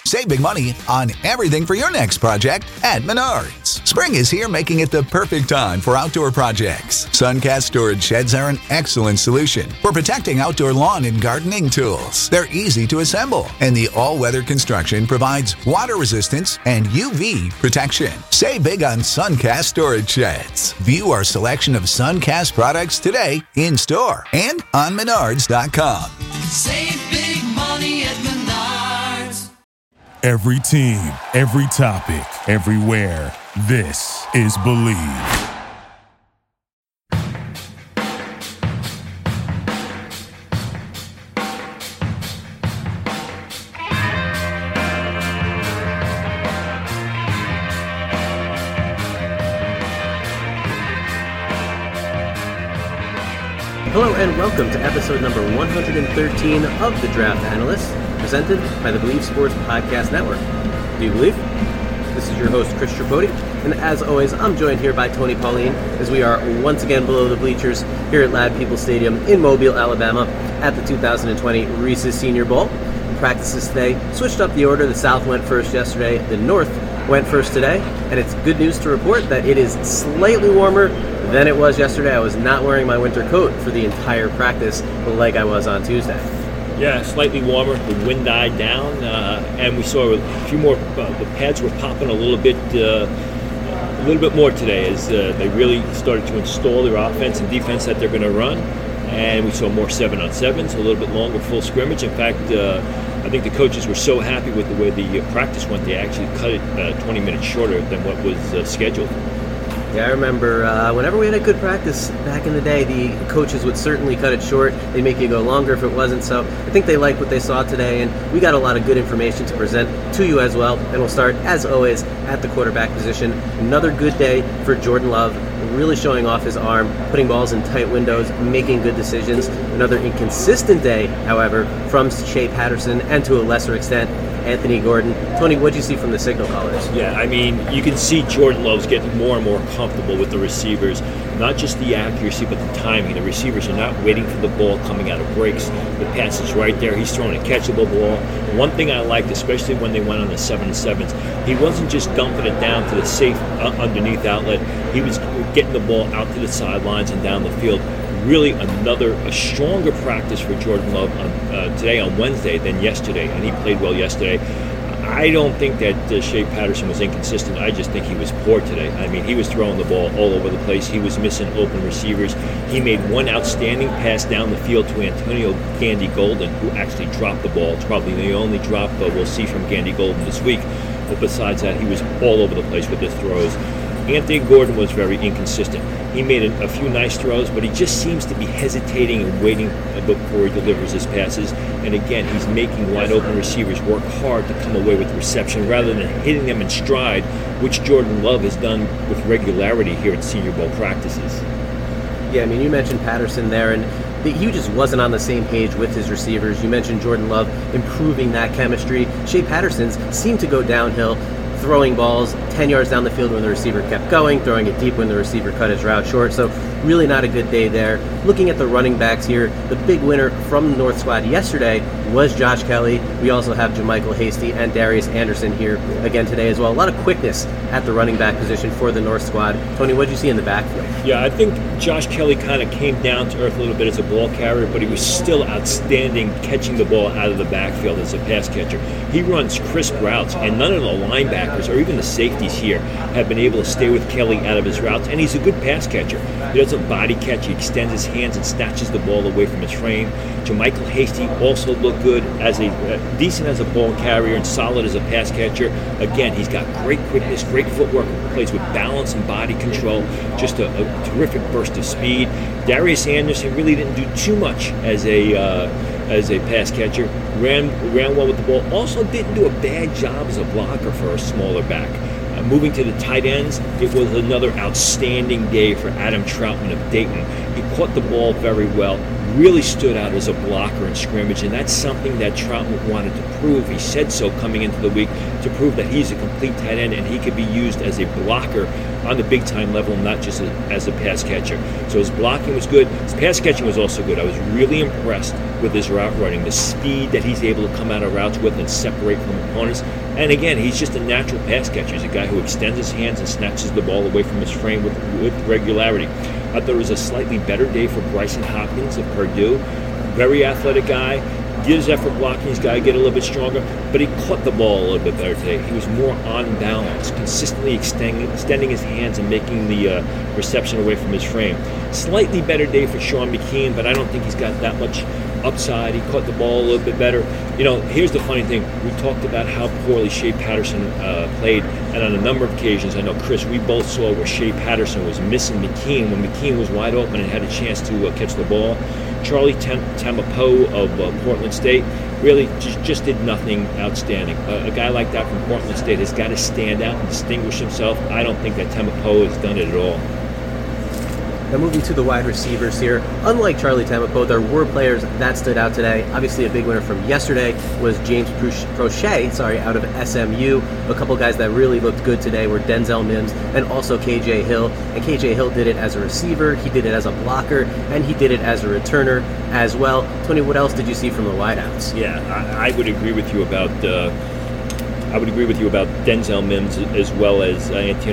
Save big money on everything for your next project at Menards. Spring is here, making it the perfect time for outdoor projects. Suncast storage sheds are an excellent solution for protecting outdoor lawn and gardening tools. They're easy to assemble, and the all-weather construction provides water resistance and UV protection. Save big on Suncast storage sheds. View our selection of Suncast products today in store and on Menards.com. Save big money at Menards. Every team, every topic, everywhere. This is Believe. Hello and welcome to episode number 113 of The Draft Analyst, presented by the Believe Sports Podcast Network. Do you believe? This is your host, Chris Tripodi, and as always, I'm joined here by Tony Pauline as we are once again below the bleachers here at Lad People Stadium in Mobile, Alabama at the 2020 Reese's Senior Bowl. Practices today switched up the order. The South went first yesterday, the North went first today, and it's good news to report that it is slightly warmer than it was yesterday. I was not wearing my winter coat for the entire practice like I was on Tuesday. Yeah, slightly warmer. The wind died down, and we saw a few more. The pads were popping a little bit more today as they really started to install their offense and defense that they're going to run. And we saw more 7-on-7s, a little bit longer full scrimmage. In fact, I think the coaches were so happy with the way the practice went, they actually cut it 20 minutes shorter than what was scheduled. Yeah, I remember whenever we had a good practice back in the day, the coaches would certainly cut it short. They'd make you go longer if it wasn't. So I think they liked what they saw today, and we got a lot of good information to present to you as well. And we'll start, as always, at the quarterback position. Another good day for Jordan Love, really showing off his arm, putting balls in tight windows, making good decisions. Another inconsistent day, however, from Shea Patterson, and to a lesser extent, Anthony Gordon. Tony, what did you see from the signal callers? Yeah, I mean, you can see Jordan Love's getting more and more comfortable with the receivers. Not just the accuracy, but the timing. The receivers are not waiting for the ball coming out of breaks. The pass is right there. He's throwing a catchable ball. One thing I liked, especially when they went on the 7-7s, he wasn't just dumping it down to the safe underneath outlet. He was getting the ball out to the sidelines and down the field. Really a stronger practice for Jordan Love today on Wednesday than yesterday, and he played well yesterday. I don't think that Shea Patterson was inconsistent. I just think he was poor today. I mean, he was throwing the ball all over the place. He was missing open receivers. He made one outstanding pass down the field to Antonio Gandy Golden, who actually dropped the ball. It's probably the only drop we'll see from Gandy Golden this week. But besides that, he was all over the place with his throws. Anthony Gordon was very inconsistent. He made a few nice throws, but he just seems to be hesitating and waiting before he delivers his passes. And again, he's making wide open receivers work hard to come away with reception rather than hitting them in stride, which Jordan Love has done with regularity here at Senior Bowl practices. Yeah, I mean, you mentioned Patterson there, and he just wasn't on the same page with his receivers. You mentioned Jordan Love improving that chemistry. Shea Patterson's seemed to go downhill, throwing balls 10 yards down the field when the receiver kept going, throwing it deep when the receiver cut his route short. So really not a good day there. Looking at the running backs here, the big winner from the North squad yesterday was Josh Kelly. We also have JaMycal Hasty and Darius Anderson here again today as well. A lot of quickness at the running back position for the North squad. Tony, what did you see in the backfield? Yeah, I think Josh Kelly kind of came down to earth a little bit as a ball carrier, but he was still outstanding catching the ball out of the backfield as a pass catcher. He runs crisp routes, and none of the linebackers or even the safeties here have been able to stay with Kelly out of his routes, and he's a good pass catcher. He doesn't body catch, he extends his hands and snatches the ball away from his frame. JaMycal Hasty also looked good as decent as a ball carrier and solid as a pass catcher. Again, he's got great quickness, great footwork, plays with balance and body control, just a terrific burst of speed. Darius Anderson really didn't do too much as a pass catcher, ran well with the ball, also didn't do a bad job as a blocker for a smaller back. Moving to the tight ends, it was another outstanding day for Adam Troutman of Dayton. He caught the ball very well, really stood out as a blocker in scrimmage, and that's something that Troutman wanted to prove. He said so coming into the week, to prove that he's a complete tight end and he could be used as a blocker on the big-time level, not just as a pass catcher. So his blocking was good. His pass catching was also good. I was really impressed with his route running, the speed that he's able to come out of routes with and separate from opponents. And again, he's just a natural pass catcher. He's a guy who extends his hands and snatches the ball away from his frame with regularity. I thought it was a slightly better day for Bryson Hopkins of Purdue. Very athletic guy. Gives effort blocking. He's got to get a little bit stronger, but he caught the ball a little bit better today. He was more on balance, consistently extending his hands and making the reception away from his frame. Slightly better day for Sean McKeon, but I don't think he's got that much upside. He caught the ball a little bit better. Here's the funny thing. We talked about how poorly Shea Patterson played, and on a number of occasions, I know, Chris, we both saw where Shea Patterson was missing McKeon when McKeon was wide open and had a chance to catch the ball. Charlie Tamapo of Portland State really just did nothing outstanding. A guy like that from Portland State has got to stand out and distinguish himself. I don't think that Tamapo has done it at all. Now moving to the wide receivers here, unlike Charlie Tamapo, there were players that stood out today. Obviously a big winner from yesterday was James Prochet, out of SMU. A couple guys that really looked good today were Denzel Mims and also KJ Hill. And KJ Hill did it as a receiver, he did it as a blocker, and he did it as a returner as well. Tony, what else did you see from the wideouts? Yeah, I would agree with you about Denzel Mims as well as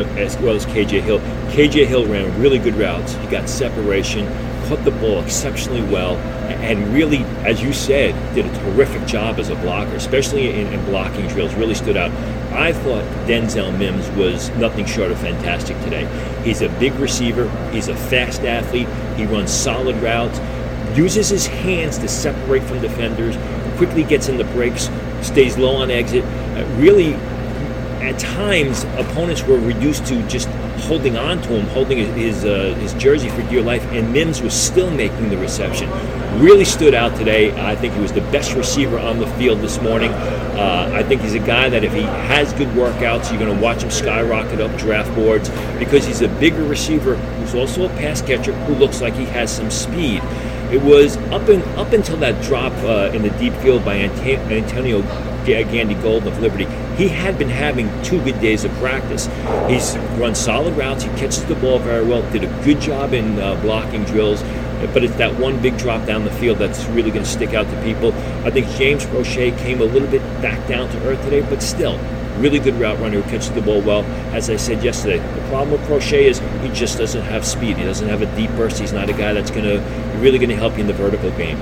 KJ Hill. KJ Hill ran really good routes. He got separation, caught the ball exceptionally well, and really, as you said, did a terrific job as a blocker, especially in blocking drills. Really stood out. I thought Denzel Mims was nothing short of fantastic today. He's a big receiver. He's a fast athlete. He runs solid routes, uses his hands to separate from defenders, quickly gets in the breaks, stays low on exit. Really, at times, opponents were reduced to just holding on to him, holding his jersey for dear life, and Mims was still making the reception. Really stood out today. I think he was the best receiver on the field this morning. I think he's a guy that if he has good workouts, you're going to watch him skyrocket up draft boards because he's a bigger receiver who's also a pass catcher who looks like he has some speed. It was up until that drop in the deep field by Antonio Gandy Golden of Liberty. He had been having 2 good days of practice. He's run solid routes. He catches the ball very well. Did a good job in blocking drills. But it's that one big drop down the field that's really going to stick out to people. I think James Prochet came a little bit back down to earth today, but still, really good route runner who catches the ball well. As I said yesterday, the problem with Prochet is he just doesn't have speed. He doesn't have a deep burst. He's not a guy that's really going to help you in the vertical game.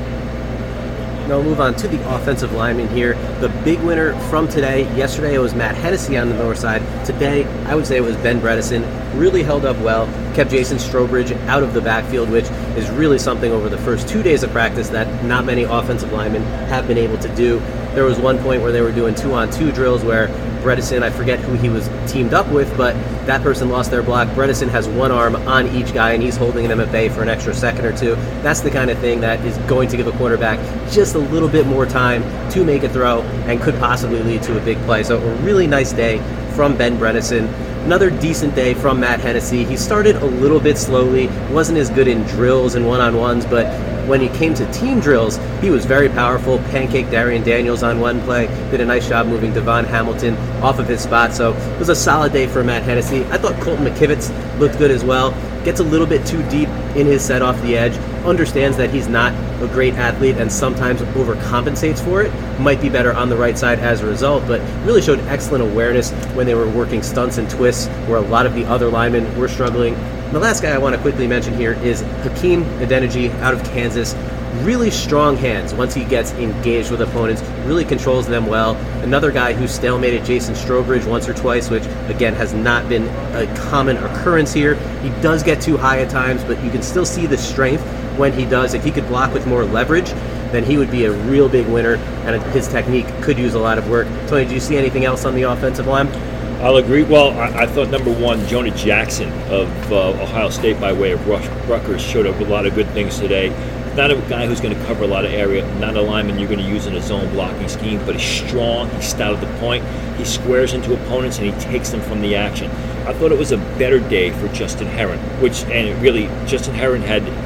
Now we'll move on to the offensive lineman here. The big winner from today. Yesterday it was Matt Hennessy on the north side. Today I would say it was Ben Bredesen. Really held up well. Kept Jason Strowbridge out of the backfield, which is really something over the first 2 days of practice that not many offensive linemen have been able to do. There was one point where they were doing 2-on-2 drills where Bredesen, I forget who he was teamed up with, but that person lost their block. Bredesen has one arm on each guy, and he's holding them at bay for an extra second or two. That's the kind of thing that is going to give a quarterback just a little bit more time to make a throw and could possibly lead to a big play. So a really nice day from Ben Bredesen. Another decent day from Matt Hennessy. He started a little bit slowly, wasn't as good in drills and one-on-ones, but when he came to team drills, he was very powerful. Pancake Darian Daniels on one play, did a nice job moving Devon Hamilton off of his spot, so it was a solid day for Matt Hennessy. I thought Colton McKivitz looked good as well. Gets a little bit too deep in his set off the edge, understands that he's not a great athlete and sometimes overcompensates for it. Might be better on the right side as a result, but really showed excellent awareness when they were working stunts and twists where a lot of the other linemen were struggling. And the last guy I want to quickly mention here is Hakeem Adeniji out of Kansas. Really strong hands once he gets engaged with opponents, really controls them well. Another guy who stalemated Jason Strowbridge once or twice, which again has not been a common occurrence here. He does get too high at times, but you can still see the strength when he does. If he could block with more leverage, then he would be a real big winner, and his technique could use a lot of work. Tony, do you see anything else on the offensive line? I'll agree. Well, I thought number one, Jonah Jackson of Ohio State by way of Rutgers showed up with a lot of good things today. Not a guy who's going to cover a lot of area, not a lineman you're going to use in a zone blocking scheme, but he's strong, he's stout at the point, he squares into opponents, and he takes them from the action. I thought it was a better day for Justin Herron, Justin Herron had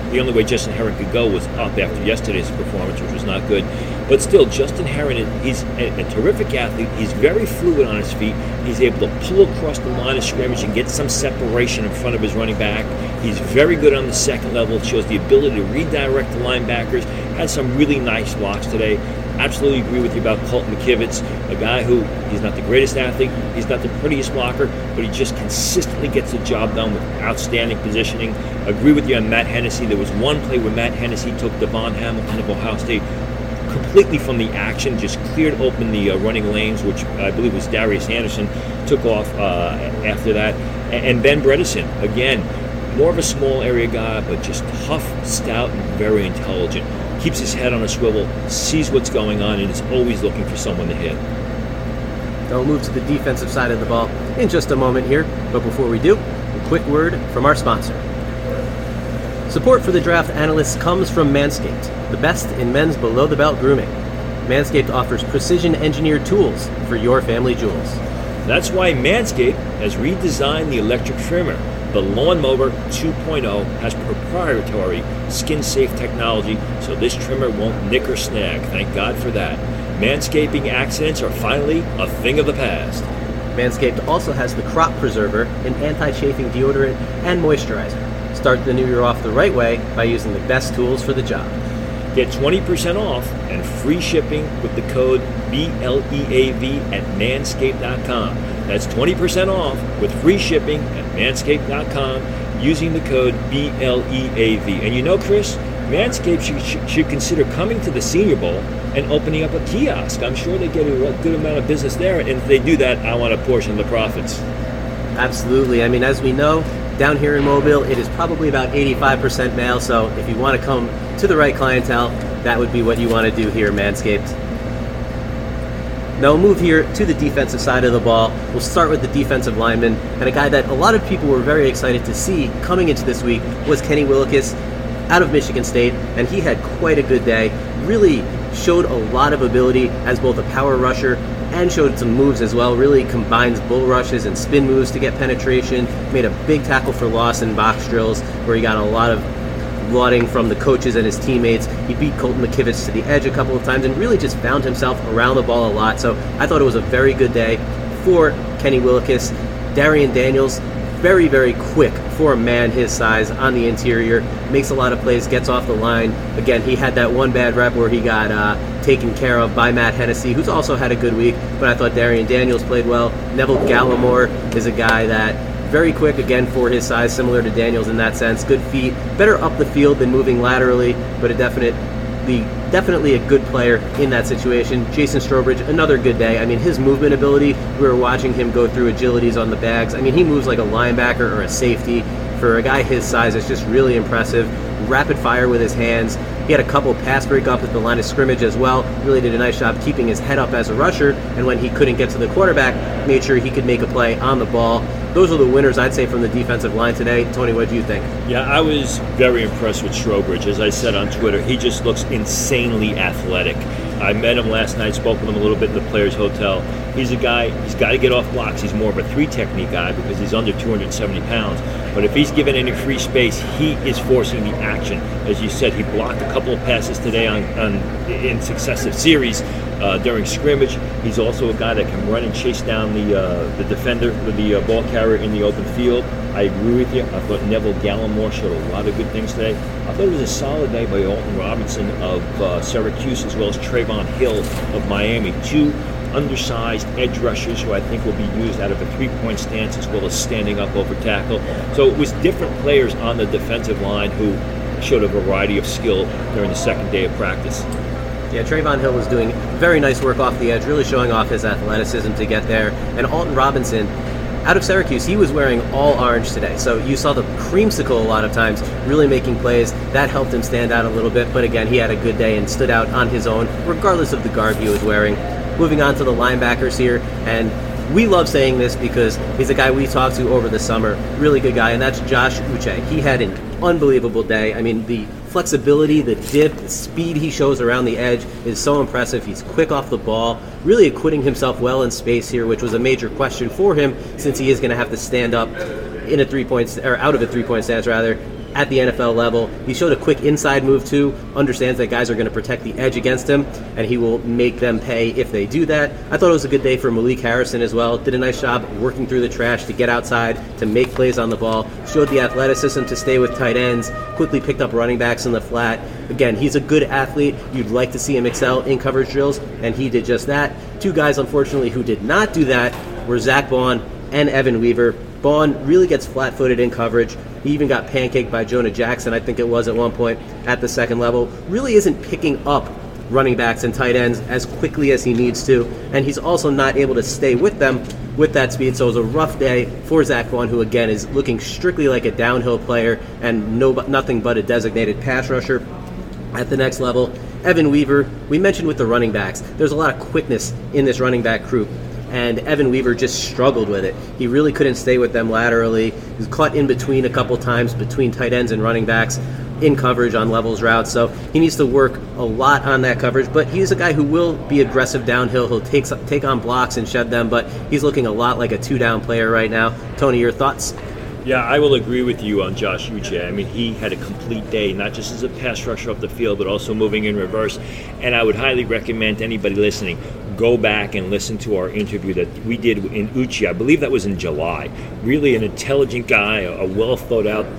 The only way Justin Herron could go was up after yesterday's performance, which was not good. But still, Justin Herron, he's a terrific athlete. He's very fluid on his feet. He's able to pull across the line of scrimmage and get some separation in front of his running back. He's very good on the second level. Shows the ability to redirect the linebackers. Had some really nice blocks today. Absolutely agree with you about Colton McKivitz, a guy who, he's not the greatest athlete, he's not the prettiest blocker, but he just consistently gets the job done with outstanding positioning. Agree with you on Matt Hennessy. There was one play where Matt Hennessy took Devon Hamilton of Ohio State completely from the action, just cleared open the running lanes, which I believe was Darius Anderson, took off after that. And Ben Bredesen, again, more of a small area guy, but just tough, stout, and very intelligent. Keeps his head on a swivel, sees what's going on, and is always looking for someone to hit. Now we'll move to the defensive side of the ball in just a moment here, but before we do, a quick word from our sponsor. Support for the Draft Analysts comes from Manscaped, the best in men's below-the-belt grooming. Manscaped offers precision-engineered tools for your family jewels. That's why Manscaped has redesigned the electric trimmer. The Lawnmower 2.0 has proprietary skin-safe technology, so this trimmer won't nick or snag. Thank God for that. Manscaping accidents are finally a thing of the past. Manscaped also has the Crop Preserver, an anti-chafing deodorant and moisturizer. Start the new year off the right way by using the best tools for the job. Get 20% off and free shipping with the code BLEAV at manscaped.com. That's 20% off with free shipping at manscaped.com using the code BLEAV. And you know, Chris, Manscaped should consider coming to the Senior Bowl and opening up a kiosk. I'm sure they get a good amount of business there, and if they do that, I want a portion of the profits. Absolutely. I mean, as we know, down here in Mobile, it is probably about 85% male, so if you want to come to the right clientele, that would be what you want to do here, Manscaped. Now we'll move here to the defensive side of the ball. We'll start with the defensive lineman, and a guy that a lot of people were very excited to see coming into this week was Kenny Willekes out of Michigan State, and he had quite a good day. Really showed a lot of ability as both a power rusher and showed some moves as well. Really combines bull rushes and spin moves to get penetration. Made a big tackle for loss in box drills where he got a lot of lauding from the coaches and his teammates. He beat Colton McKivitz to the edge a couple of times and really just found himself around the ball a lot. So I thought it was a very good day for Kenny Willekes. Darian Daniels, very, very quick for a man his size on the interior. Makes a lot of plays, gets off the line. Again, he had that one bad rep where he got taken care of by Matt Hennessy, who's also had a good week, but I thought Darian Daniels played well. Neville Gallimore is a guy that very quick, again, for his size, similar to Daniels in that sense. Good feet, better up the field than moving laterally, but definitely a good player in that situation. Jason Strobridge, another good day. I mean, his movement ability, we were watching him go through agilities on the bags. I mean, he moves like a linebacker or a safety. For a guy his size, it's just really impressive. Rapid fire with his hands. He had a couple pass breakups at the line of scrimmage as well. Really did a nice job keeping his head up as a rusher, and when he couldn't get to the quarterback, made sure he could make a play on the ball. Those are the winners, I'd say, from the defensive line today. Tony, what do you think? Yeah, I was very impressed with Strobridge. As I said on Twitter, he just looks insanely athletic. I met him last night, spoke with him a little bit in the Players Hotel. He's a guy, he's got to get off blocks. He's more of a three-technique guy because he's under 270 pounds. But if he's given any free space, he is forcing the action. As you said, he blocked a couple of passes today in successive series during scrimmage. He's also a guy that can run and chase down the defender, the ball carrier in the open field. I agree with you. I thought Neville Gallimore showed a lot of good things today. I thought it was a solid day by Alton Robinson of Syracuse, as well as Trayvon Hill of Miami. Two undersized edge rushers who I think will be used out of a three-point stance as well as standing up over tackle. So it was different players on the defensive line who showed a variety of skill during the second day of practice. Yeah, Trayvon Hill was doing very nice work off the edge, really showing off his athleticism to get there. And Alton Robinson, out of Syracuse, he was wearing all orange today. So you saw the creamsicle a lot of times, really making plays. That helped him stand out a little bit. But again, he had a good day and stood out on his own, regardless of the garb he was wearing. Moving on to the linebackers here, and we love saying this because he's a guy we talked to over the summer. Really good guy, and that's Josh Uche. He had an unbelievable day. I mean, the flexibility, the dip, the speed he shows around the edge is so impressive. He's quick off the ball, really acquitting himself well in space here, which was a major question for him since he is going to have to stand up in a 3-point or out of a 3-point stance rather at the NFL level. He showed a quick inside move too, understands that guys are going to protect the edge against him, and he will make them pay if they do that. I thought it was a good day for Malik Harrison as well. Did a nice job working through the trash to get outside, to make plays on the ball, showed the athleticism to stay with tight ends, quickly picked up running backs in the flat. Again, he's a good athlete. You'd like to see him excel in coverage drills, and he did just that. Two guys, unfortunately, who did not do that were Zach Baun and Evan Weaver. Baun really gets flat-footed in coverage. He even got pancaked by Jonah Jackson, I think it was at one point, at the second level. Really isn't picking up running backs and tight ends as quickly as he needs to, and he's also not able to stay with them with that speed. So it was a rough day for Zach Baun, who again is looking strictly like a downhill player and nothing but a designated pass rusher at the next level. Evan Weaver, we mentioned with the running backs, there's a lot of quickness in this running back group, and Evan Weaver just struggled with it. He really couldn't stay with them laterally. He was caught in between a couple times between tight ends and running backs in coverage on levels routes, so he needs to work a lot on that coverage, but he's a guy who will be aggressive downhill. He'll take on blocks and shed them, but he's looking a lot like a two-down player right now. Tony, your thoughts? Yeah, I will agree with you on Josh Uche. I mean, he had a complete day, not just as a pass rusher up the field, but also moving in reverse. And I would highly recommend anybody listening, go back and listen to our interview that we did in Uche. I believe that was in July. Really an intelligent guy, a well thought out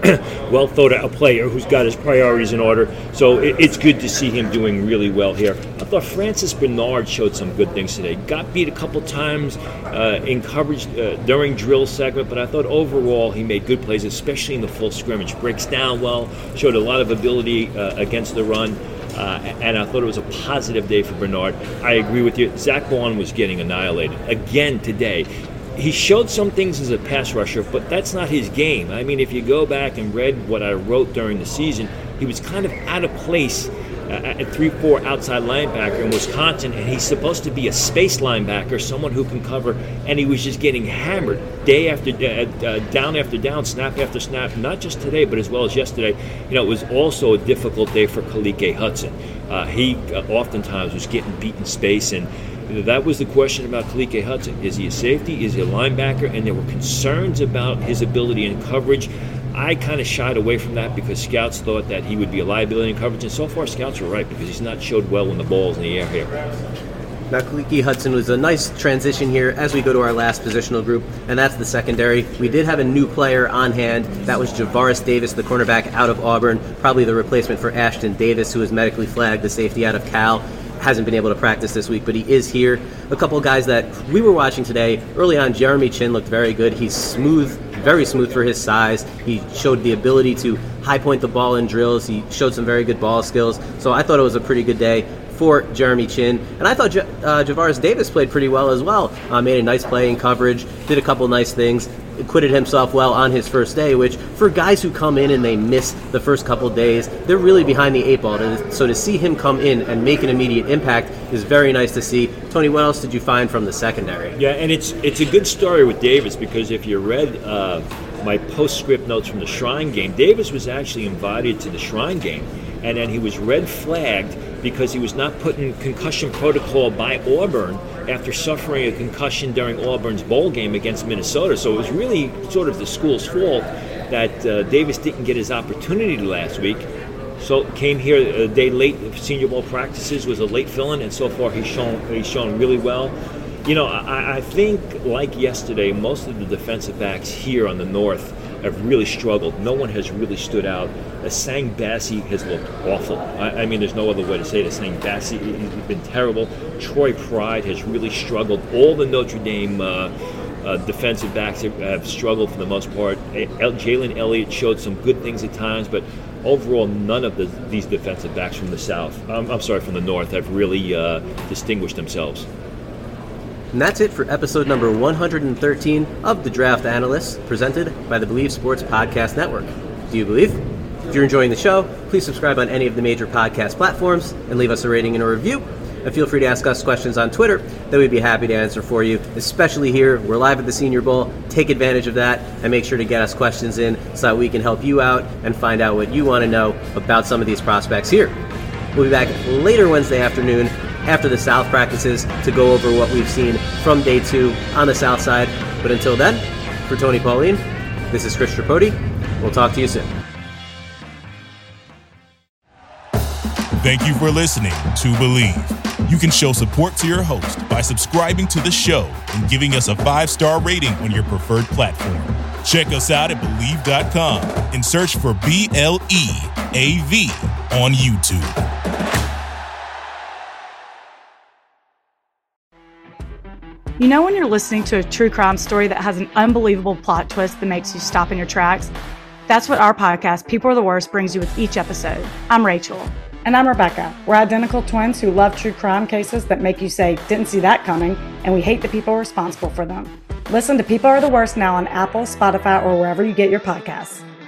player who's got his priorities in order. So it's good to see him doing really well here. I thought Francis Bernard showed some good things today. Got beat a couple times in coverage during drill segment, but I thought overall he made good plays, especially in the full scrimmage. Breaks down well, showed a lot of ability against the run. And I thought it was a positive day for Bernard. I agree with you. Zach Baun was getting annihilated again today. He showed some things as a pass rusher, but that's not his game. I mean, if you go back and read what I wrote during the season, he was kind of out of place at 3-4 outside linebacker in Wisconsin, and he's supposed to be a space linebacker, someone who can cover, and he was just getting hammered day after down after down, snap after snap, not just today, but as well as yesterday. You know, it was also a difficult day for Khaleke Hudson. He oftentimes was getting beat in space, and that was the question about Khaleke Hudson. Is he a safety? Is he a linebacker? And there were concerns about his ability in coverage. I kind of shied away from that because scouts thought that he would be a liability in coverage, and so far scouts were right because he's not showed well when the ball's in the air here. Now, Khaleke Hudson was a nice transition here as we go to our last positional group, and that's the secondary. We did have a new player on hand. That was Javaris Davis, the cornerback out of Auburn, probably the replacement for Ashton Davis, who was medically flagged, the safety out of Cal. Hasn't been able to practice this week, but he is here. A couple of guys that we were watching today. Early on, Jeremy Chin looked very good. He's smooth, very smooth for his size. He showed the ability to high point the ball in drills. He showed some very good ball skills. So I thought it was a pretty good day for Jeremy Chin. And I thought Javaris Davis played pretty well as well. Made a nice play in coverage, did a couple nice things, acquitted himself well on his first day, which for guys who come in and they miss the first couple days, they're really behind the eight ball. So to see him come in and make an immediate impact is very nice to see. Tony, what else did you find from the secondary? Yeah, and it's a good story with Davis because if you read my postscript notes from the Shrine game, Davis was actually invited to the Shrine game, and then he was red flagged because he was not put in concussion protocol by Auburn after suffering a concussion during Auburn's bowl game against Minnesota. So it was really sort of the school's fault that Davis didn't get his opportunity last week. So came here a day late. Senior Bowl practices, was a late fill-in, and so far he's shown really well. You know, I think like yesterday, most of the defensive backs here on the north have really struggled. No one has really stood out. Sang Bassi has looked awful. I mean, there's no other way to say it. Sang Bassi has been terrible. Troy Pride has really struggled. All the Notre Dame defensive backs have struggled for the most part. Jalen Elliott showed some good things at times, but overall, none of these defensive backs from the south, from the north, have really distinguished themselves. And that's it for episode number 113 of The Draft Analysts, presented by the Believe Sports Podcast Network. Do you believe? If you're enjoying the show, please subscribe on any of the major podcast platforms and leave us a rating and a review. And feel free to ask us questions on Twitter that we'd be happy to answer for you, especially here. We're live at the Senior Bowl. Take advantage of that and make sure to get us questions in so that we can help you out and find out what you want to know about some of these prospects here. We'll be back later Wednesday afternoon after the South practices to go over what we've seen from day 2 on the South side. But until then, for Tony Pauline, this is Chris Tripodi. We'll talk to you soon. Thank you for listening to Believe. You can show support to your host by subscribing to the show and giving us a 5-star rating on your preferred platform. Check us out at Believe.com and search for BLEAV on YouTube. You know when you're listening to a true crime story that has an unbelievable plot twist that makes you stop in your tracks? That's what our podcast, People Are the Worst, brings you with each episode. I'm Rachel. And I'm Rebecca. We're identical twins who love true crime cases that make you say, didn't see that coming, and we hate the people responsible for them. Listen to People Are the Worst now on Apple, Spotify, or wherever you get your podcasts.